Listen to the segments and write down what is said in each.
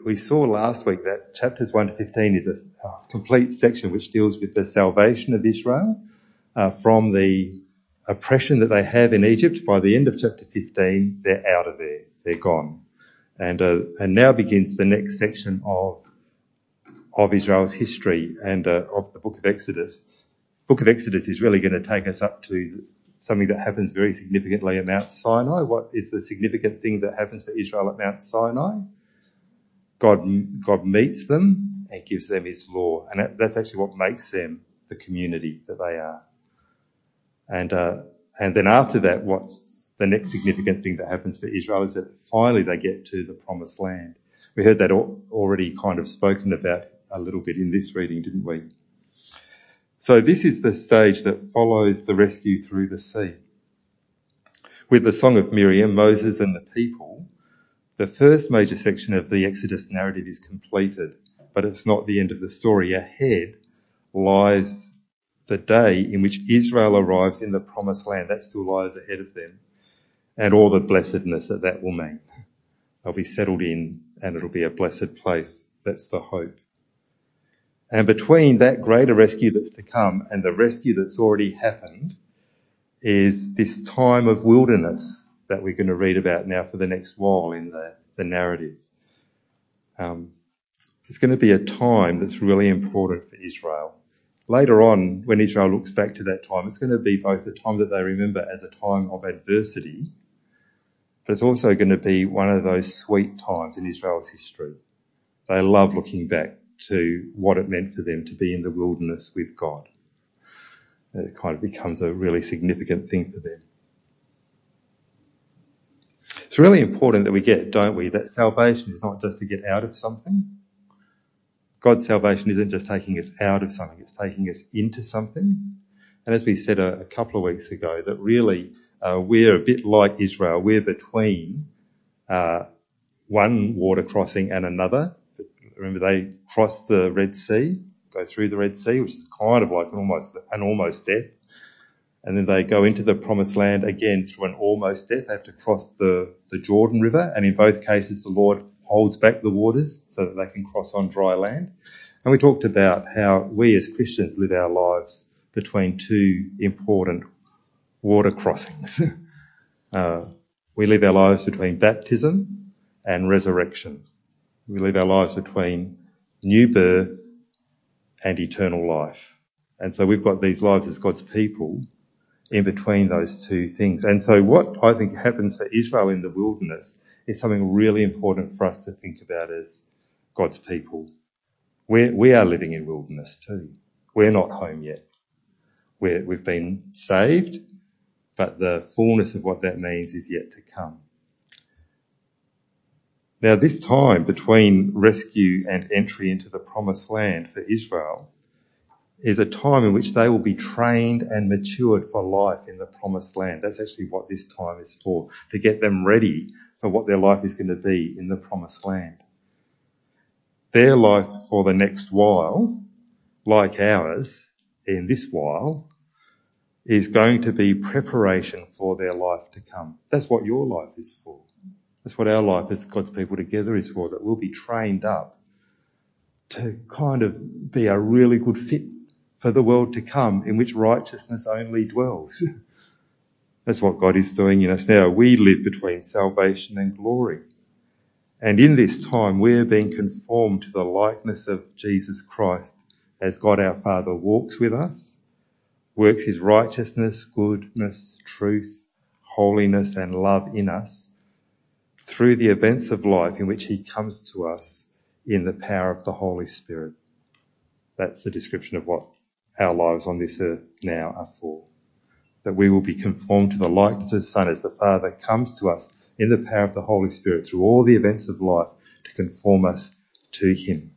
we saw last week that chapters 1 to 15 is a complete section which deals with the salvation of Israel from the oppression that they have in Egypt. By the end of chapter 15, they're out of there. They're gone. And now begins the next section of Israel's history and of the book of Exodus. The book of Exodus is really going to take us up to something that happens very significantly at Mount Sinai. What is the significant thing that happens for Israel at Mount Sinai? God meets them and gives them his law. And that's actually what makes them the community that they are. And then after that, what's the next significant thing that happens for Israel is that finally they get to the promised land. We heard that already kind of spoken about a little bit in this reading, didn't we? So this is the stage that follows the rescue through the sea. With the Song of Miriam, Moses and the people, the first major section of the Exodus narrative is completed, but it's not the end of the story. Ahead lies the day in which Israel arrives in the promised land. That still lies ahead of them, and all the blessedness that will mean. They'll be settled in and it'll be a blessed place. That's the hope. And between that greater rescue that's to come and the rescue that's already happened is this time of wilderness that we're going to read about now for the next while in the narrative. It's going to be a time that's really important for Israel. Later on, when Israel looks back to that time, it's going to be both a time that they remember as a time of adversity, but it's also going to be one of those sweet times in Israel's history. They love looking back to what it meant for them to be in the wilderness with God. It kind of becomes a really significant thing for them. It's really important that we get, don't we, that salvation is not just to get out of something. God's salvation isn't just taking us out of something, it's taking us into something. And as we said a couple of weeks ago, that really we're a bit like Israel. We're between one water crossing and another. Remember, they crossed the Red Sea, go through the Red Sea, which is kind of like an almost death. And then they go into the promised land again through an almost death. They have to cross the Jordan River. And in both cases, the Lord holds back the waters so that they can cross on dry land. And we talked about how we as Christians live our lives between two important water crossings. We live our lives between baptism and resurrection. We live our lives between new birth and eternal life. And so we've got these lives as God's people in between those two things. And so what I think happens for Israel in the wilderness is something really important for us to think about as God's people. We are living in wilderness too. We're not home yet. We've been saved, but the fullness of what that means is yet to come. Now, this time between rescue and entry into the promised land for Israel is a time in which they will be trained and matured for life in the promised land. That's actually what this time is for, to get them ready for what their life is going to be in the promised land. Their life for the next while, like ours in this while, is going to be preparation for their life to come. That's what your life is for. That's what our life as God's people together is for, that we'll be trained up to kind of be a really good fit for the world to come in which righteousness only dwells. That's what God is doing in us now. We live between salvation and glory. And in this time, we're being conformed to the likeness of Jesus Christ as God our Father walks with us, works his righteousness, goodness, truth, holiness and love in us through the events of life in which he comes to us in the power of the Holy Spirit. That's the description of what our lives on this earth now are for. That we will be conformed to the likeness of the Son as the Father comes to us in the power of the Holy Spirit through all the events of life to conform us to him.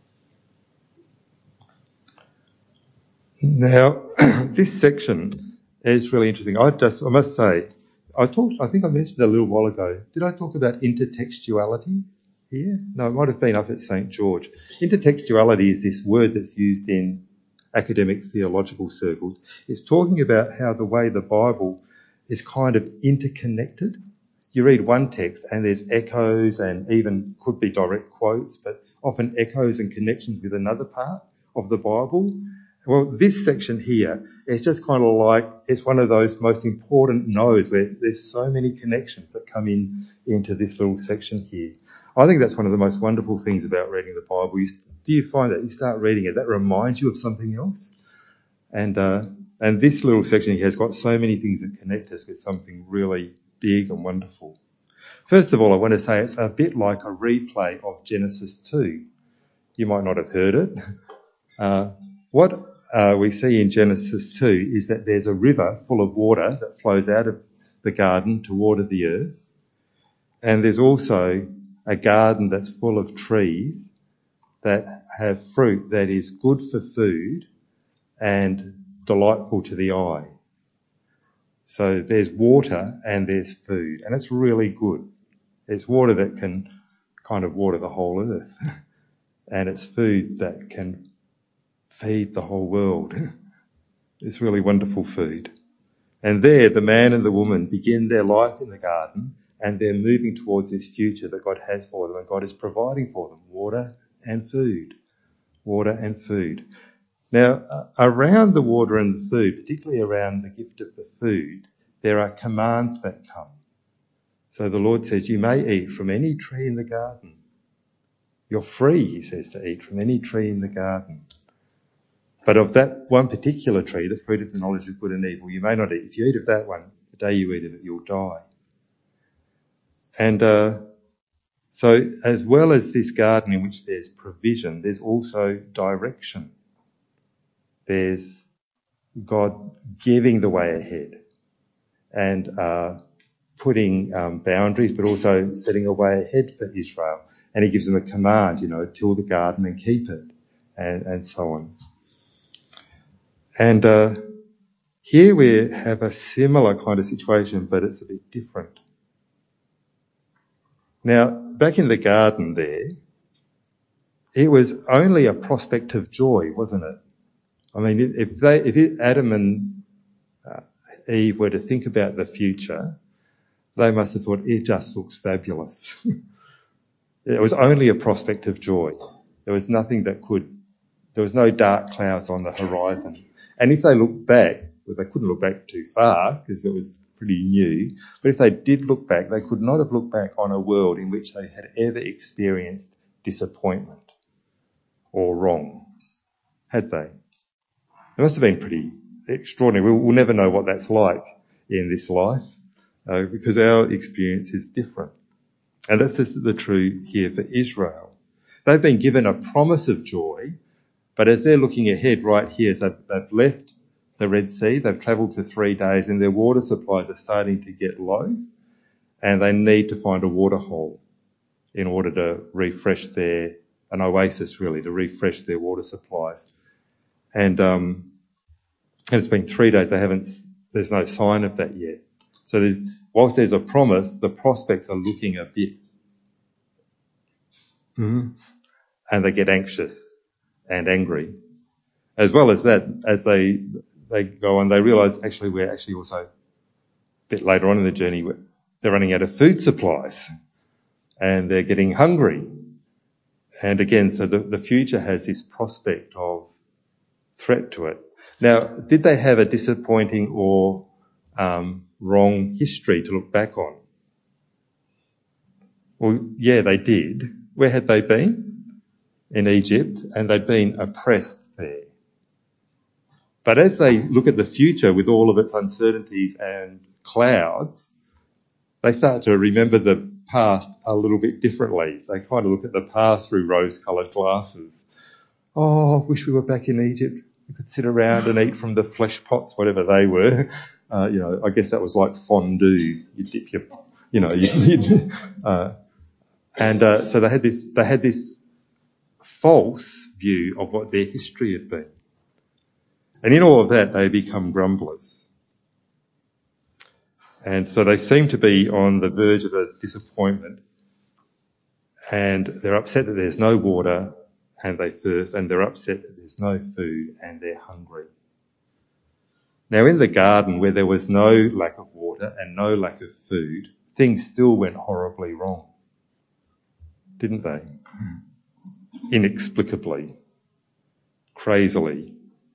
Now, this section is really interesting. I must say, I think I mentioned a little while ago, did I talk about intertextuality here? No, it might have been up at St. George. Intertextuality is this word that's used in academic theological circles. It's talking about how the way the Bible is kind of interconnected. you read one text and there's echoes and even could be direct quotes, but often echoes and connections with another part of the Bible. Well, this section here, it's just kind of like, it's one of those most important nodes where there's so many connections that come into this little section here. I think that's one of the most wonderful things about reading the Bible. Do you find that you start reading it, that reminds you of something else? And this little section here has got so many things that connect us with something really big and wonderful. First of all, I want to say it's a bit like a replay of Genesis 2. You might not have heard it. What we see in Genesis 2 is that there's a river full of water that flows out of the garden to water the earth. And there's also a garden that's full of trees that have fruit that is good for food and delightful to the eye. So there's water and there's food, and it's really good. It's water that can kind of water the whole earth, and it's food that can feed the whole world. It's really wonderful food. And there, the man and the woman begin their life in the garden, and they're moving towards this future that God has for them, and God is providing for them water and food. Water and food. Now, around the water and the food, particularly around the gift of the food, there are commands that come. So the Lord says, you may eat from any tree in the garden. You're free, he says, to eat from any tree in the garden. But of that one particular tree, the fruit of the knowledge of good and evil, you may not eat. If you eat of that one, the day you eat of it, you'll die. And so as well as this garden in which there's provision, there's also direction. There's God giving the way ahead and putting boundaries, but also setting a way ahead for Israel. And he gives them a command, till the garden and keep it, and so on. And here we have a similar kind of situation, but it's a bit different. Now, back in the garden there, it was only a prospect of joy, wasn't it? I mean, if Adam and Eve were to think about the future, they must have thought, it just looks fabulous. It was only a prospect of joy. There was nothing there was no dark clouds on the horizon. And if they looked back, well, they couldn't look back too far because it was pretty new, but if they did look back, they could not have looked back on a world in which they had ever experienced disappointment or wrong, had they? It must have been pretty extraordinary. We'll never know what that's like in this life because our experience is different. And that's just the true here for Israel. They've been given a promise of joy, but as they're looking ahead right here, so they've left the Red Sea, they've travelled for 3 days and their water supplies are starting to get low and they need to find a water hole in order to refresh an oasis really, to refresh their water supplies. And it's been 3 days, there's no sign of that yet. So whilst there's a promise, the prospects are looking a bit, and they get anxious and angry. As well as that, as they go on, they realise actually we're actually also a bit later on in the journey, they're running out of food supplies and they're getting hungry. And again, so the future has this prospect of threat to it. Now, did they have a disappointing or wrong history to look back on? Well, yeah, they did. Where had they been? In Egypt, and they'd been oppressed there. But as they look at the future with all of its uncertainties and clouds, they start to remember the past a little bit differently. They kind of look at the past through rose-coloured glasses. Oh, wish we were back in Egypt. We could sit around and eat from the flesh pots, whatever they were. I guess that was like fondue. You dip your, so they had this false view of what their history had been. And in all of that, they become grumblers. And so they seem to be on the verge of a disappointment. And they're upset that there's no water and they thirst, and they're upset that there's no food and they're hungry. Now in the garden where there was no lack of water and no lack of food, things still went horribly wrong, didn't they? Inexplicably, crazily.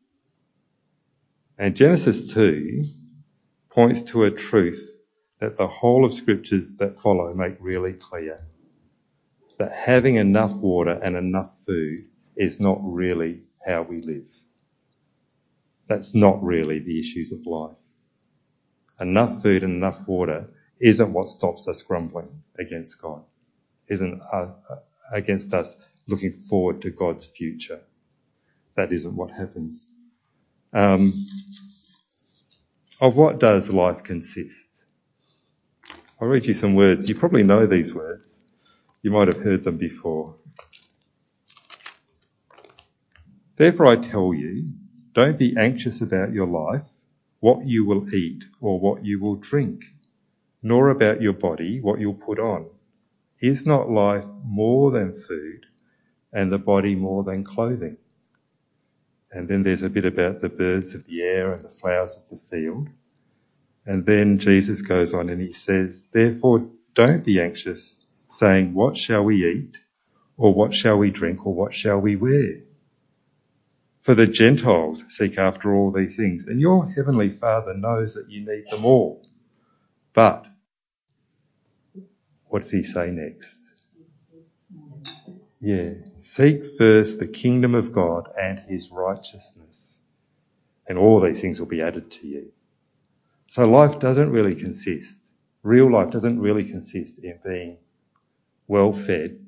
And Genesis 2 points to a truth that the whole of scriptures that follow make really clear. That having enough water and enough food is not really how we live. That's not really the issues of life. Enough food and enough water isn't what stops us grumbling against God, isn't against us looking forward to God's future. That isn't what happens. Of what does life consist? I'll read you some words. You probably know these words. You might have heard them before. Therefore I tell you, don't be anxious about your life, what you will eat or what you will drink, nor about your body, what you'll put on. Is not life more than food and the body more than clothing? And then there's a bit about the birds of the air and the flowers of the field. And then Jesus goes on and he says, therefore don't be anxious, saying, what shall we eat? Or what shall we drink? Or what shall we wear? For the Gentiles seek after all these things, and your heavenly Father knows that you need them all. But what does he say next? Seek first the kingdom of God and his righteousness, and all these things will be added to you. So life doesn't really consist, real life doesn't really consist in being well fed,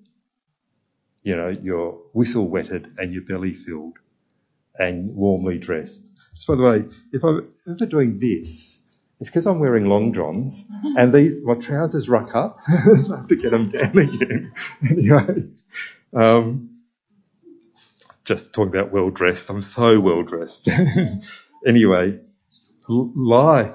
your whistle wetted and your belly filled and warmly dressed. So by the way, if I'm ever doing this, it's because I'm wearing long johns and my trousers ruck up, so I have to get them down again. Anyway, just talking about well dressed. I'm so well dressed. Anyway, life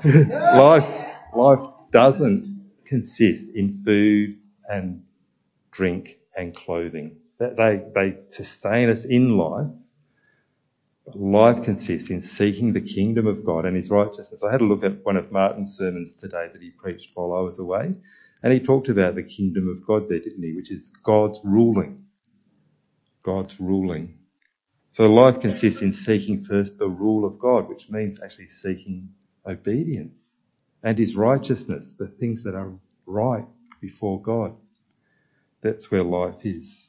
doesn't consist in food and drink and clothing. They sustain us in life. Life consists in seeking the kingdom of God and his righteousness. I had a look at one of Martin's sermons today that he preached while I was away, and he talked about the kingdom of God there, didn't he? Which is God's ruling. God's ruling. So life consists in seeking first the rule of God, which means actually seeking obedience and his righteousness, the things that are right before God. That's where life is.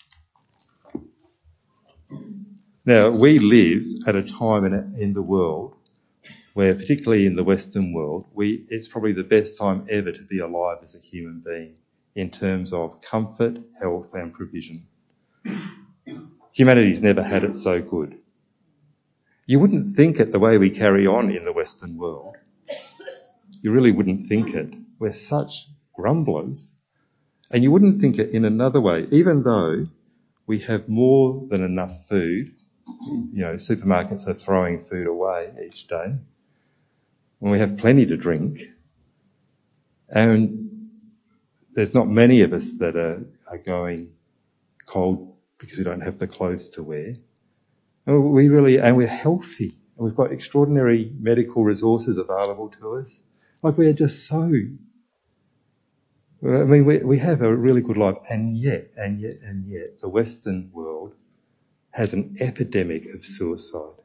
Now, we live at a time in the world where, particularly in the Western world, it's probably the best time ever to be alive as a human being in terms of comfort, health and provision. Humanity's never had it so good. You wouldn't think it the way we carry on in the Western world. You really wouldn't think it. We're such grumblers. And you wouldn't think it in another way, even though we have more than enough food. Supermarkets are throwing food away each day. And we have plenty to drink. And there's not many of us that are going cold because we don't have the clothes to wear. And we're healthy. And we've got extraordinary medical resources available to us. Like we are just so... I mean, we have a really good life. And yet, the Western world has an epidemic of suicide.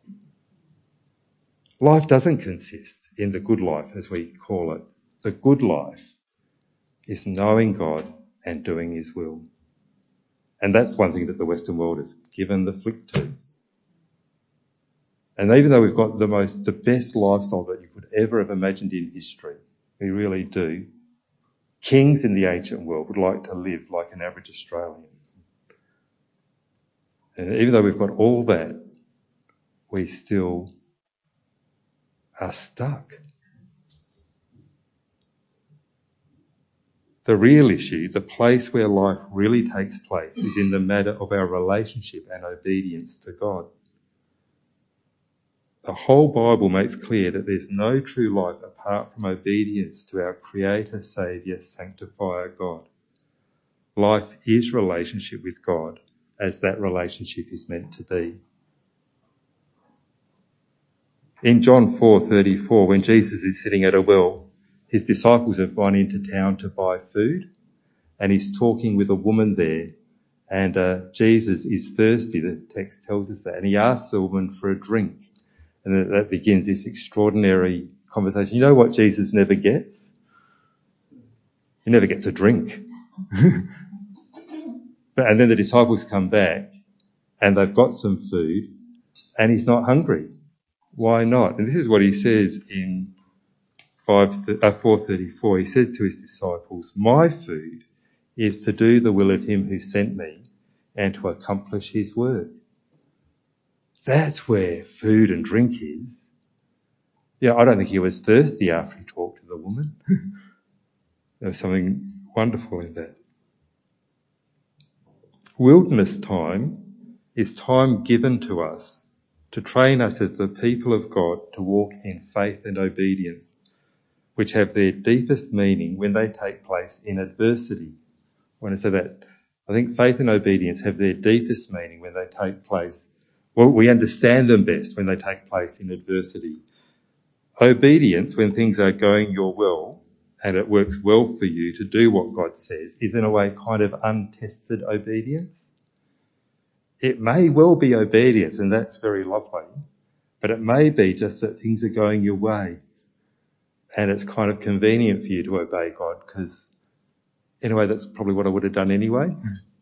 Life doesn't consist in the good life, as we call it. The good life is knowing God and doing his will. And that's one thing that the Western world has given the flick to. And even though we've got the best lifestyle that you could ever have imagined in history, we really do, kings in the ancient world would like to live like an average Australian. And even though we've got all that, we still are stuck. The real issue, the place where life really takes place, is in the matter of our relationship and obedience to God. The whole Bible makes clear that there's no true life apart from obedience to our Creator, Saviour, Sanctifier, God. Life is relationship with God, as that relationship is meant to be. In John 4:34, when Jesus is sitting at a well his disciples have gone into town to buy food, and he's talking with a woman there, and Jesus is thirsty, the text tells us that, and he asks the woman for a drink, and that begins this extraordinary conversation. You know what Jesus never gets? He never gets a drink. And then the disciples come back, and they've got some food, and he's not hungry. Why not? And this is what he says in 4:34. He said to his disciples, "My food is to do the will of him who sent me and to accomplish his work." That's where food and drink is. Yeah, I don't think he was thirsty after he talked to the woman. There was something wonderful in that. Wilderness time is time given to us to train us as the people of God to walk in faith and obedience, which have their deepest meaning when they take place in adversity. When I say that, I think faith and obedience have their deepest meaning when they take place. Well, we understand them best when they take place in adversity. Obedience, when things are going your will and it works well for you to do what God says, is in a way kind of untested obedience. It may well be obedience, and that's very lovely, but it may be just that things are going your way and it's kind of convenient for you to obey God because, in a way, that's probably what I would have done anyway.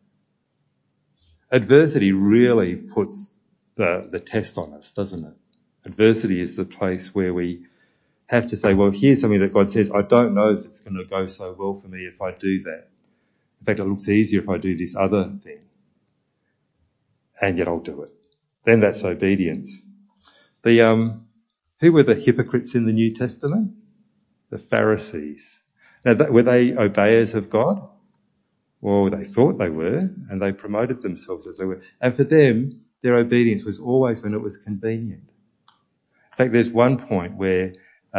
Adversity really puts the test on us, doesn't it? Adversity is the place where we have to say, well, here's something that God says, I don't know if it's going to go so well for me if I do that. In fact, it looks easier if I do this other thing. And yet I'll do it. Then that's obedience. Who were the hypocrites in the New Testament? The Pharisees. Now, were they obeyers of God? Well, they thought they were, and they promoted themselves as they were. And for them, their obedience was always when it was convenient. In fact, there's one point where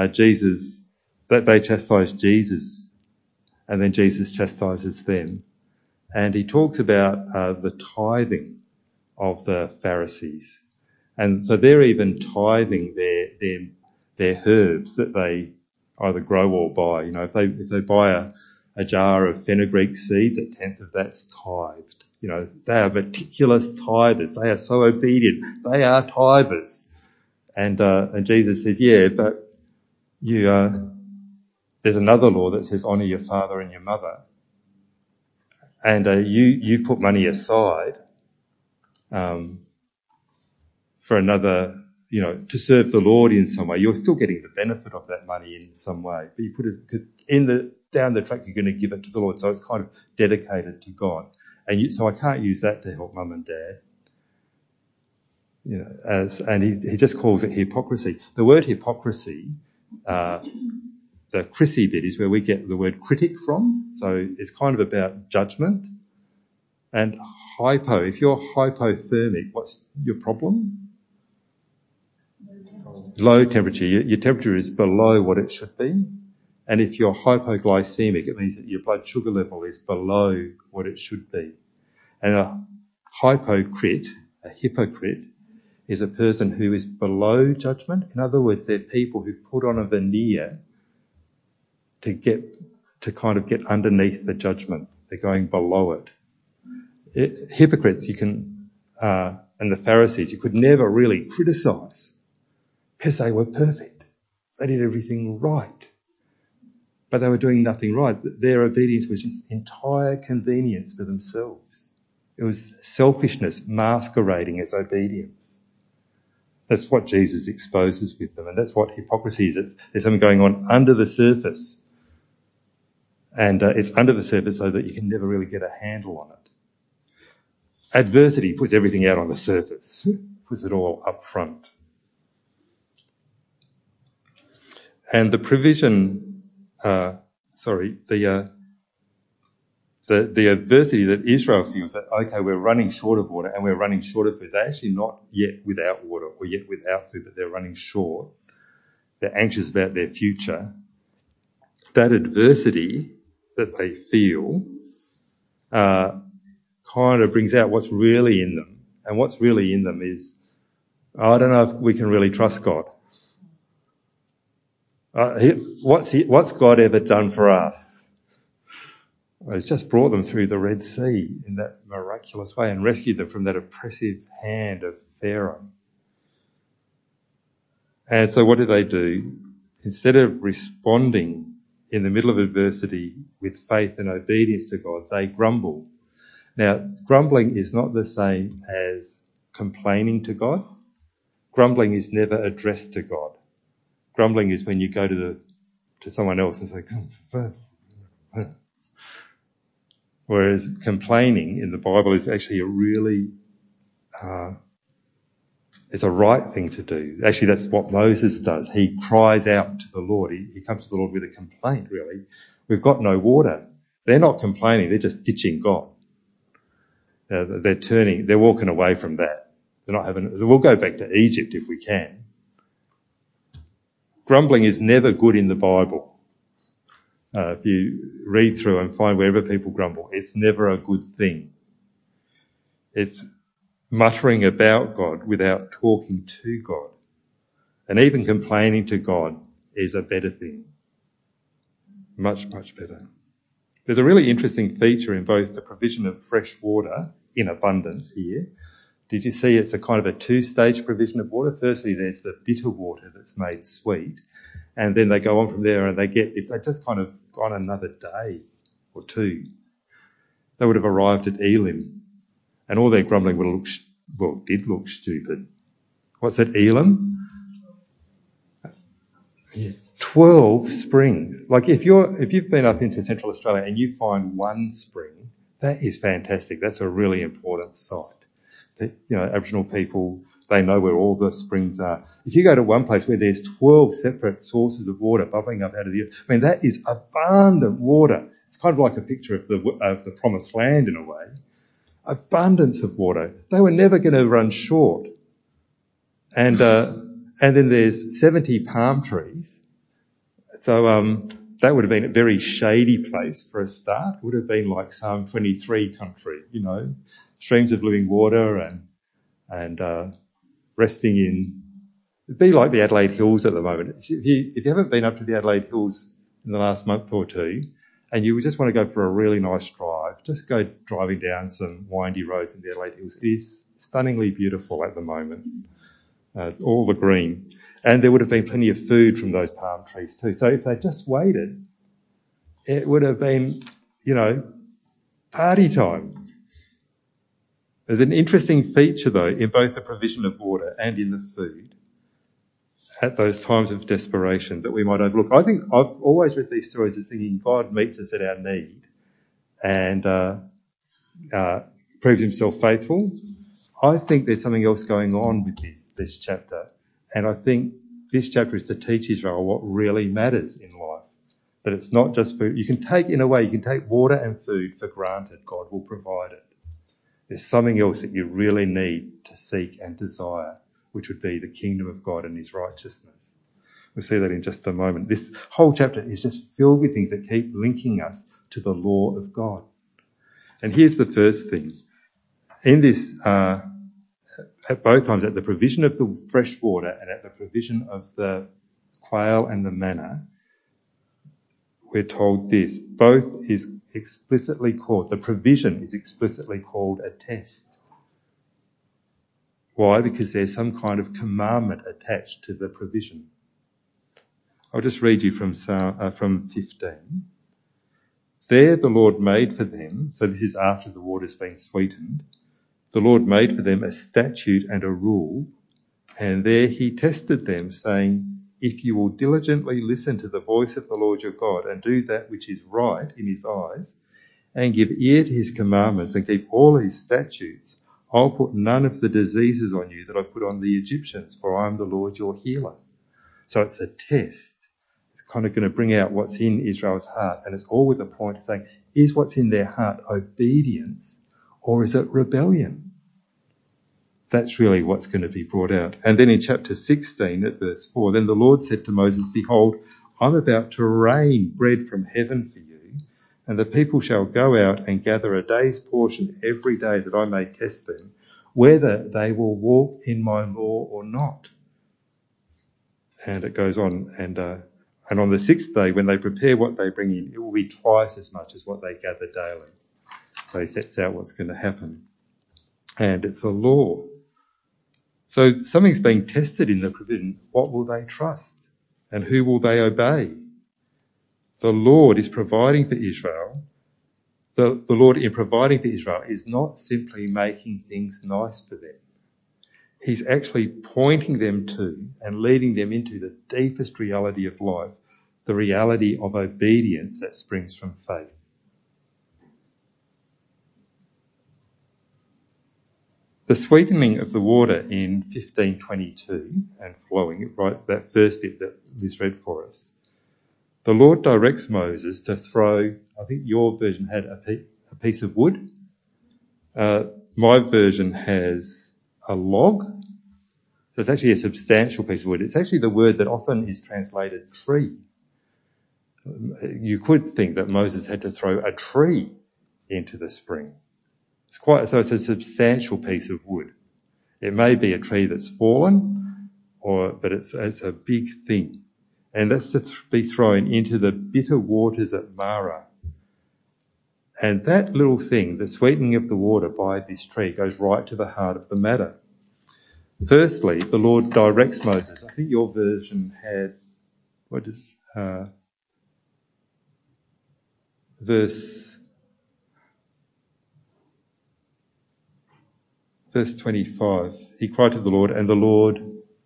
they chastise Jesus, and then Jesus chastises them. And he talks about the tithing of the Pharisees. And so they're even tithing their herbs that they either grow or buy. You know, if they buy a jar of fenugreek seeds, a tenth of that's tithed. You know, they are meticulous tithers. They are so obedient. They are tithers. And Jesus says, yeah, but there's another law that says honour your father and your mother. And you've put money aside for another, you know, to serve the Lord in some way. You're still getting the benefit of that money in some way, but you put it down the track. You're going to give it to the Lord, so it's kind of dedicated to God. And so I can't use that to help mum and dad. You know, and he just calls it hypocrisy. The word hypocrisy, the Chrissy bit is where we get the word critic from. So it's kind of about judgment. And if you're hypothermic, what's your problem? Low temperature. Your temperature is below what it should be. And if you're hypoglycemic, it means that your blood sugar level is below what it should be. And a hypocrite, is a person who is below judgment. In other words, they're people who put on a veneer to kind of get underneath the judgment. They're going below it. Hypocrites, and the Pharisees, you could never really criticise because they were perfect. They did everything right. But they were doing nothing right. Their obedience was just entire convenience for themselves. It was selfishness masquerading as obedience. That's what Jesus exposes with them, and that's what hypocrisy is. There's something going on under the surface. And it's under the surface so that you can never really get a handle on it. Adversity puts everything out on the surface, puts it all up front. And the provision, the adversity that Israel feels that, okay, we're running short of water and we're running short of food. They're actually not yet without water or yet without food, but they're running short. They're anxious about their future. That adversity that they feel kind of brings out what's really in them. And what's really in them is, I don't know if we can really trust God. What's God ever done for us? Well, He's just brought them through the Red Sea in that miraculous way and rescued them from that oppressive hand of Pharaoh. And so what do? Instead of responding in the middle of adversity with faith and obedience to God, they grumble. Now, grumbling is not the same as complaining to God. Grumbling is never addressed to God. Grumbling is when you go to someone else and say, whereas complaining in the Bible is actually a really, it's a right thing to do. Actually, that's what Moses does. He cries out to the Lord. He comes to the Lord with a complaint, really. We've got no water. They're not complaining. They're just ditching God. They're walking away from that. We'll go back to Egypt if we can. Grumbling is never good in the Bible. If you read through and find wherever people grumble, it's never a good thing. It's muttering about God without talking to God. And even complaining to God is a better thing. Much, much better. There's a really interesting feature in both the provision of fresh water in abundance here. Did you see it's a kind of a two-stage provision of water? Firstly, there's the bitter water that's made sweet. And then they go on from there and if they just kind of gone another day or two, they would have arrived at Elim. And all their grumbling did look stupid. What's at Elim? 12 springs. Like if you've been up into Central Australia and you find one spring, that is fantastic. That's a really important site. Aboriginal people, they know where all the springs are. If you go to one place where there's 12 separate sources of water bubbling up out of the earth, that is abundant water. It's kind of like a picture of the promised land in a way. Abundance of water. They were never going to run short. And then there's 70 palm trees. So that would have been a very shady place for a start. It would have been like Psalm 23 country, streams of living water and resting in. It'd be like the Adelaide Hills at the moment. If you haven't been up to the Adelaide Hills in the last month or two, and you just want to go for a really nice drive, just go driving down some windy roads in the Adelaide Hills. It is stunningly beautiful at the moment, all the green. And there would have been plenty of food from those palm trees too. So if they just waited, it would have been, party time. There's an interesting feature, though, in both the provision of water and in the food at those times of desperation that we might overlook. I think I've always read these stories as thinking God meets us at our need and proves himself faithful. I think there's something else going on with this chapter, and I think this chapter is to teach Israel what really matters in life, that it's not just food. You can take water and food for granted. God will provide it. There's something else that you really need to seek and desire, which would be the kingdom of God and his righteousness. We'll see that in just a moment. This whole chapter is just filled with things that keep linking us to the law of God. And here's the first thing. In this, at both times, at the provision of the fresh water and at the provision of the quail and the manna, we're told this. Both is explicitly called, the provision is explicitly called a test. Why? Because there's some kind of commandment attached to the provision. I'll just read you from 15. There the Lord made for them, so this is after the water's been sweetened, the Lord made for them a statute and a rule, and there he tested them, saying, if you will diligently listen to the voice of the Lord your God and do that which is right in his eyes, and give ear to his commandments and keep all his statutes, I'll put none of the diseases on you that I put on the Egyptians, for I am the Lord your healer. So it's a test. It's kind of going to bring out what's in Israel's heart, and it's all with the point of saying, is what's in their heart obedience or is it rebellion? That's really what's going to be brought out. And then in chapter 16 at verse 4, then the Lord said to Moses, behold, I'm about to rain bread from heaven for you, and the people shall go out and gather a day's portion every day that I may test them, whether they will walk in my law or not. And it goes on, and And on the sixth day, when they prepare what they bring in, it will be twice as much as what they gather daily. So he sets out what's going to happen. And it's a law. So something's being tested in the provision. What will they trust? And who will they obey? The Lord is providing for Israel. The Lord, in providing for Israel, is not simply making things nice for them. He's actually pointing them to and leading them into the deepest reality of life, the reality of obedience that springs from faith. The sweetening of the water in 1522 and following, right, that first bit that Liz read for us, the Lord directs Moses to throw, I think your version had a piece of wood. My version has a log. So it's actually a substantial piece of wood. It's actually the word that often is translated tree. You could think that Moses had to throw a tree into the spring. So it's a substantial piece of wood. It may be a tree that's fallen, but it's a big thing. And that's to be thrown into the bitter waters at Marah. And that little thing, the sweetening of the water by this tree, goes right to the heart of the matter. Firstly, the Lord directs Moses. I think your version had, verse 25. He cried to the Lord, and the Lord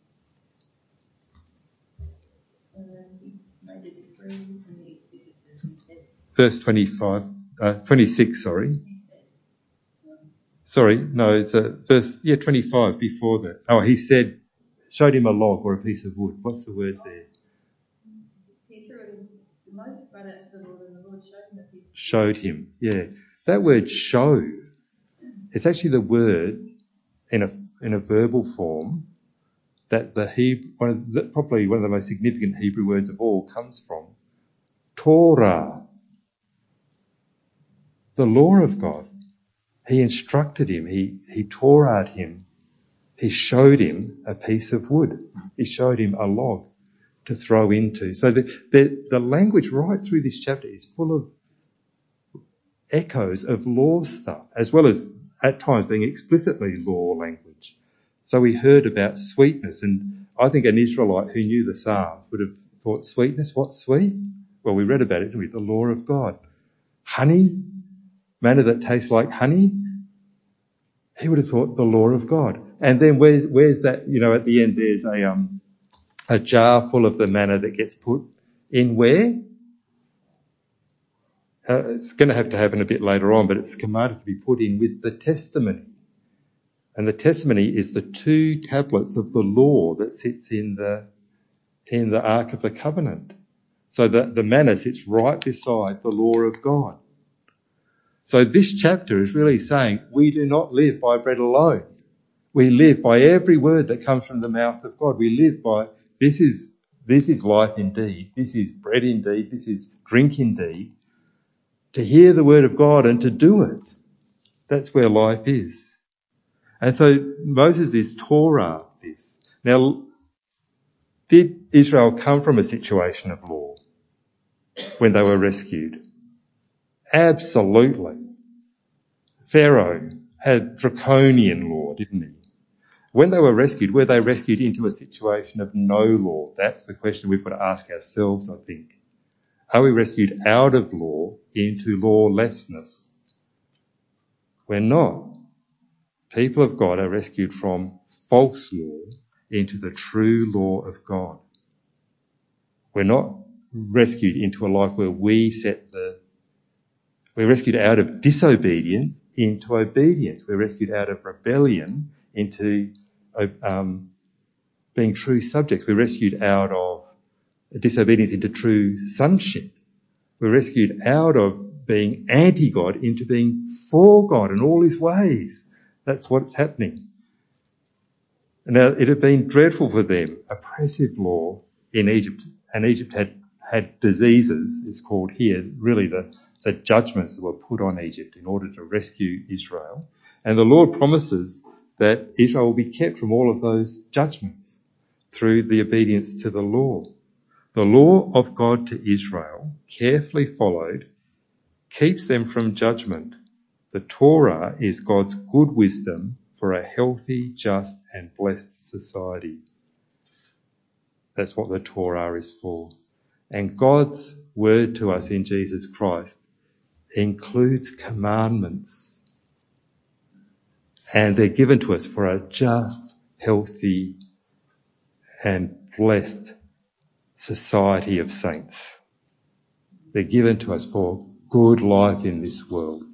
verse 26, sorry. Sorry, no, it's verse 25 before that. Oh, he said, showed him a log or a piece of wood. What's the word there? He threw it the most right out to the Lord, and the Lord showed him a piece of wood. Showed him, yeah. That word show, it's actually the word in a verbal form that probably one of the most significant Hebrew words of all comes from. Torah, the law of God. He instructed him, he Torah'd him, he showed him a piece of wood, he showed him a log to throw into. So the language right through this chapter is full of echoes of law stuff, as well as at times being explicitly law language. So we heard about sweetness, and I think an Israelite who knew the Psalm would have thought, sweetness, what's sweet? Well, we read about it, didn't we? The law of God. Honey, manna that tastes like honey. He would have thought the law of God. And then where's that? You know, at the end there's a jar full of the manna that gets put in where? It's going to have to happen a bit later on, but it's commanded to be put in with the testimony. And the testimony is the 2 tablets of the law that sits in the Ark of the Covenant. So the manna sits right beside the law of God. So this chapter is really saying we do not live by bread alone. We live by every word that comes from the mouth of God. We live by, this is life indeed. This is bread indeed. This is drink indeed. To hear the word of God and to do it. That's where life is. And so Moses is Torah this. Now, did Israel come from a situation of law when they were rescued? Absolutely. Pharaoh had draconian law, didn't he? When they were they rescued into a situation of no law? That's the question we've got to ask ourselves, I think. Are we rescued out of law into lawlessness? We're not. People of God are rescued from false law into the true law of God. We're not rescued into a life where we're rescued out of disobedience into obedience. We're rescued out of rebellion into being true subjects. We're rescued out of disobedience into true sonship. We're rescued out of being anti-God into being for God in all his ways. That's what's happening. Now, it had been dreadful for them, oppressive law in Egypt, and Egypt had diseases, it's called here, really the judgments that were put on Egypt in order to rescue Israel. And the Lord promises that Israel will be kept from all of those judgments through the obedience to the law. The law of God to Israel, carefully followed, keeps them from judgment. The Torah is God's good wisdom for a healthy, just and blessed society. That's what the Torah is for. And God's word to us in Jesus Christ includes commandments. And they're given to us for a just, healthy and blessed society of saints. They're given to us for good life in this world.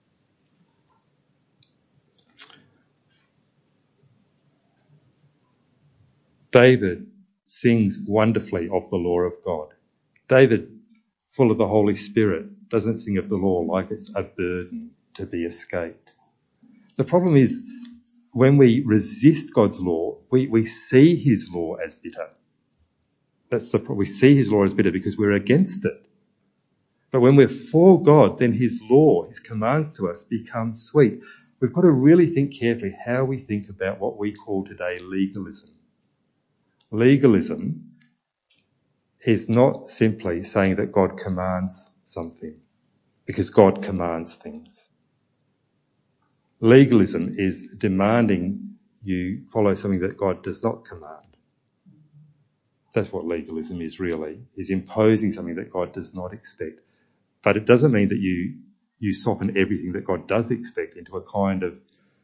David sings wonderfully of the law of God. David, full of the Holy Spirit, doesn't sing of the law like it's a burden to be escaped. The problem is when we resist God's law, we see his law as bitter. That's the problem. We see his law as bitter because we're against it. But when we're for God, then his law, his commands to us become sweet. We've got to really think carefully how we think about what we call today legalism. Legalism is not simply saying that God commands something, because God commands things. Legalism is demanding you follow something that God does not command. That's what legalism is really, is imposing something that God does not expect. But it doesn't mean that you soften everything that God does expect into a kind of,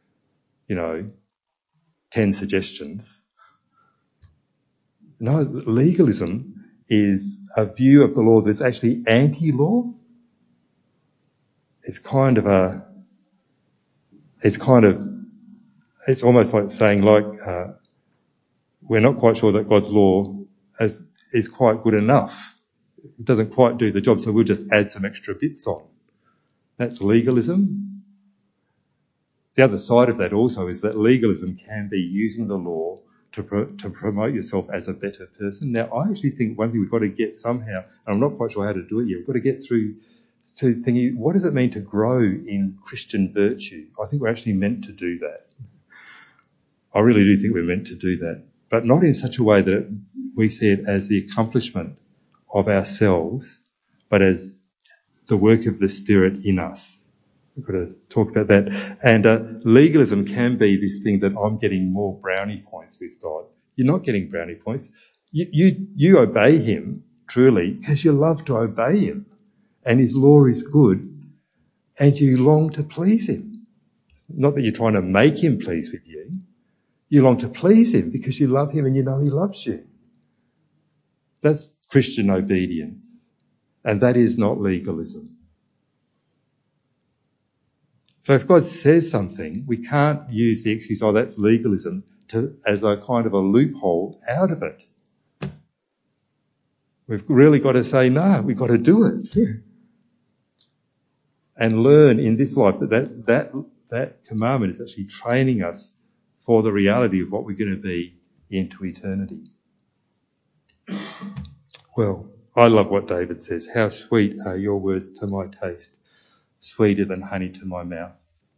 10 suggestions. No, legalism is a view of the law that's actually anti-law. It's almost like saying we're not quite sure that God's law is quite good enough. It doesn't quite do the job, so we'll just add some extra bits on. That's legalism. The other side of that also is that legalism can be using the law to promote yourself as a better person. Now, I actually think one thing we've got to get somehow, and I'm not quite sure how to do it yet, we've got to get through to thinking, what does it mean to grow in Christian virtue? I think we're actually meant to do that. I really do think we're meant to do that, but not in such a way that we see it as the accomplishment of ourselves, but as the work of the Spirit in us. We've got to talk about that. And legalism can be this thing that I'm getting more brownie points with God. You're not getting brownie points. You obey him truly because you love to obey him, and his law is good, and you long to please him. Not that you're trying to make him pleased with you. You long to please him because you love him and you know he loves you. That's Christian obedience. And that is not legalism. So if God says something, we can't use the excuse, that's legalism, as a kind of a loophole out of it. We've really got to say, no, we've got to do it. And learn in this life that commandment is actually training us for the reality of what we're going to be into eternity. Well, I love what David says. How sweet are your words to my taste, sweeter than honey to my mouth.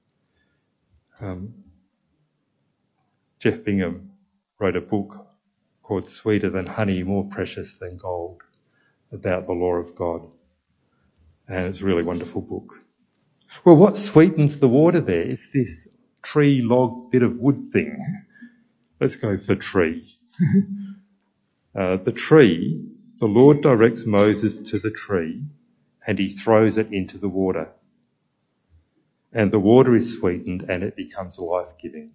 Jeff Bingham wrote a book called Sweeter Than Honey, More Precious Than Gold, about the law of God. And it's a really wonderful book. Well, what sweetens the water there? It's this tree, log, bit of wood thing. Let's go for tree. The tree, the Lord directs Moses to the tree and he throws it into the water. And the water is sweetened and it becomes life-giving.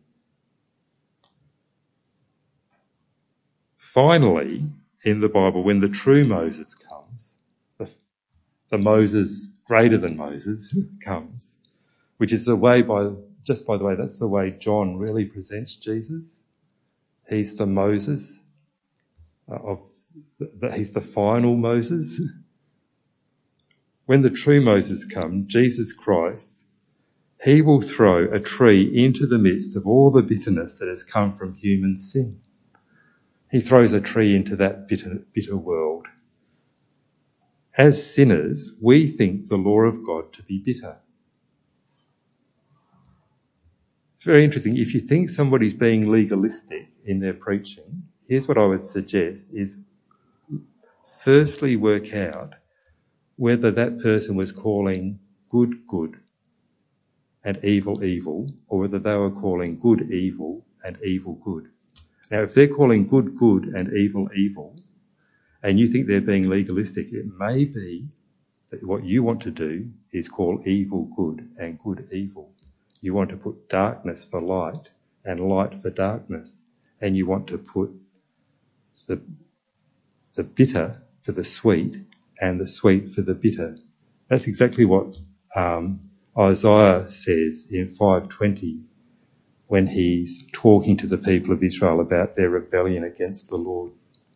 Finally, in the Bible, when the true Moses comes, the Moses greater than Moses comes, which is the way that's the way John really presents Jesus. He's the Moses he's the final Moses. When the true Moses comes, Jesus Christ, he will throw a tree into the midst of all the bitterness that has come from human sin. He throws a tree into that bitter world. As sinners, we think the law of God to be bitter. It's very interesting. If you think somebody's being legalistic in their preaching, here's what I would suggest is firstly work out whether that person was calling good, good and evil, evil, or whether they were calling good, evil and evil, good. Now, if they're calling good, good and evil, evil, and you think they're being legalistic, it may be that what you want to do is call evil good and good evil. You want to put darkness for light and light for darkness, and you want to put the bitter for the sweet and the sweet for the bitter. That's exactly what Isaiah says in 5:20 when he's talking to the people of Israel about their rebellion against the Lord.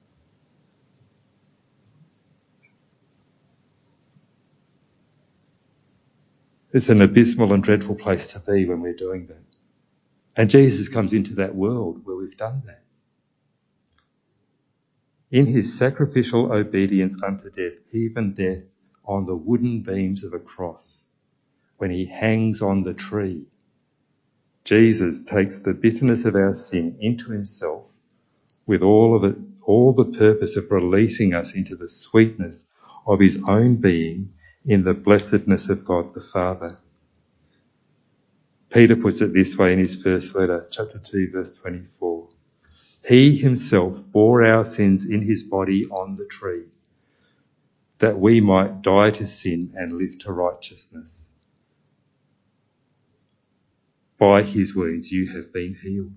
It's an abysmal and dreadful place to be when we're doing that. And Jesus comes into that world where we've done that. In his sacrificial obedience unto death, even death on the wooden beams of a cross, when he hangs on the tree, Jesus takes the bitterness of our sin into himself with all of it, all the purpose of releasing us into the sweetness of his own being in the blessedness of God the Father. Peter puts it this way in his first letter, chapter 2, verse 24. He himself bore our sins in his body on the tree, that we might die to sin and live to righteousness. By his wounds you have been healed.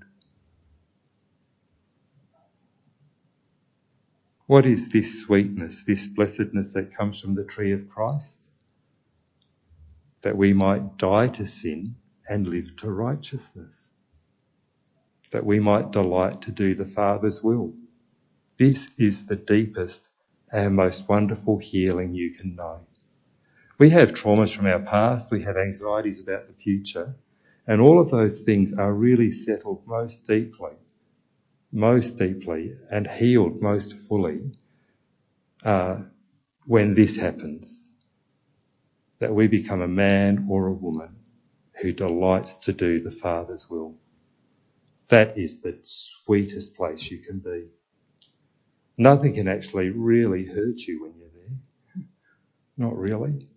What is this sweetness, this blessedness that comes from the tree of Christ? That we might die to sin and live to righteousness. That we might delight to do the Father's will. This is the deepest and most wonderful healing you can know. We have traumas from our past, we have anxieties about the future, and all of those things are really settled most deeply and healed most fully when this happens, that we become a man or a woman who delights to do the Father's will. That is the sweetest place you can be. Nothing can actually really hurt you when you're there. Not really.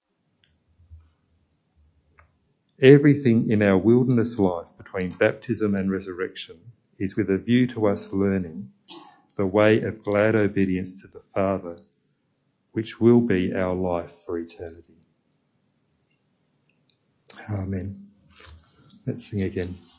Everything in our wilderness life between baptism and resurrection is with a view to us learning the way of glad obedience to the Father, which will be our life for eternity. Amen. Let's sing again.